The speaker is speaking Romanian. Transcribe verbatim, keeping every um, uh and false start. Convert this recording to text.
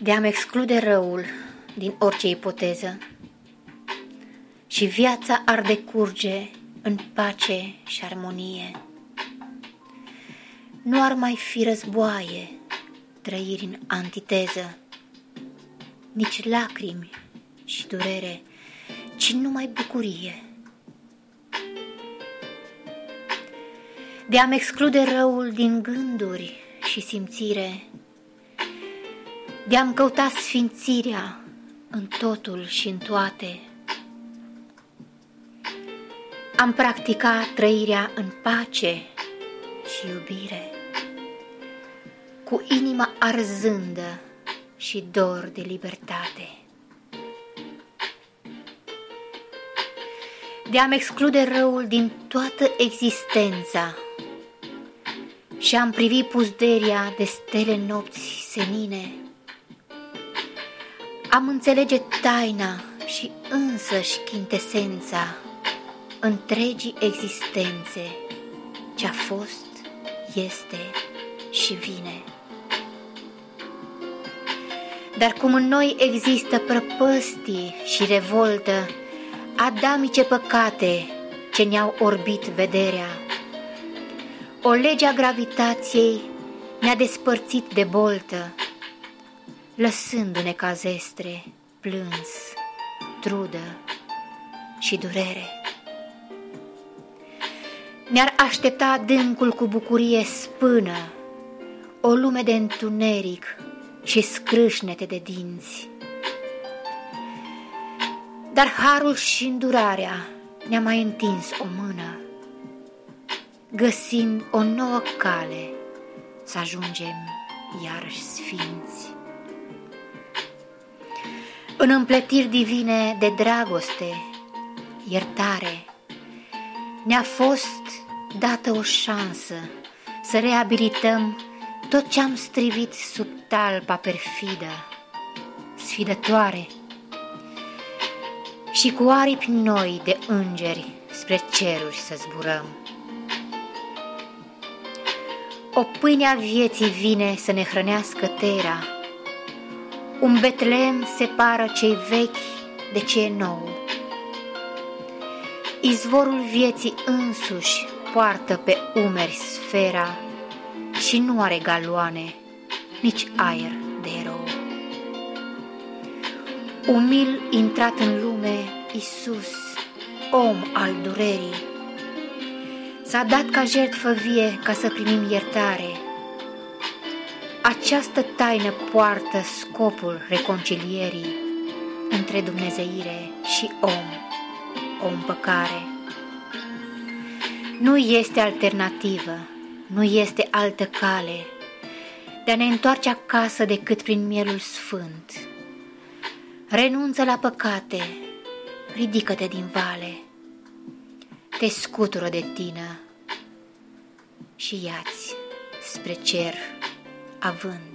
de a-mi exclude răul din orice ipoteză și viața ar decurge în pace și armonie. Nu ar mai fi războaie, trăiri în antiteză, nici lacrimi și durere, ci numai bucurie. De a-mi exclude răul din gânduri și simțire, de a-mi căuta sfințirea în totul și în toate. Am practicat trăirea în pace și iubire, cu inima arzândă și dor de libertate. De a-mi exclude răul din toată existența și am privit puzderia de stele nopți senine, am înțelege taina și însăși chintesența întregii existențe, ce-a fost, este și vine. Dar cum în noi există prăpăstii și revoltă, adamice păcate ce ne-au orbit vederea, o lege a gravitației ne-a despărțit de boltă, lăsându-ne ca zestre, plâns, trudă și durere. Ne-ar aștepta adâncul cu bucurie spână, o lume de întuneric și scrâșnete de dinți. Dar harul și îndurarea ne-a mai întins o mână, găsind o nouă cale să ajungem iarăși sfinți. În împletiri divine de dragoste, iertare, ne-a fost dată o șansă să reabilităm tot ce-am strivit sub talpa perfidă, sfidătoare, și cu aripi noi de îngeri spre ceruri să zburăm. O pâine a vieții vine să ne hrănească tera, un Betleem separă cei vechi de ce e nou. Izvorul vieții însuși poartă pe umeri sfera și nu are galoane, nici aer de erou. Umil intrat în lume, Iisus, om al durerii, s-a dat ca jertfă vie ca să primim iertare. Această taină poartă scopul reconcilierii între dumnezeire și om, o împăcare. Nu este alternativă, nu este altă cale de a ne întoarce acasă decât prin mielul sfânt. Renunță la păcate, ridică-te din vale, te scutură de tine și ia-ți spre cer avânt.